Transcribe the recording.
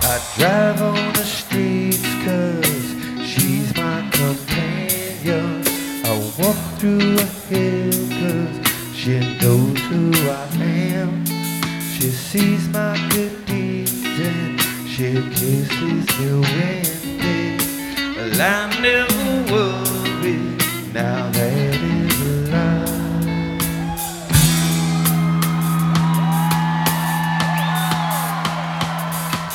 I drive on the streets 'cause she's my companion. I walk through a hill 'cause she knows who I am. She sees my good deeds and she kisses me when well, I never worry now that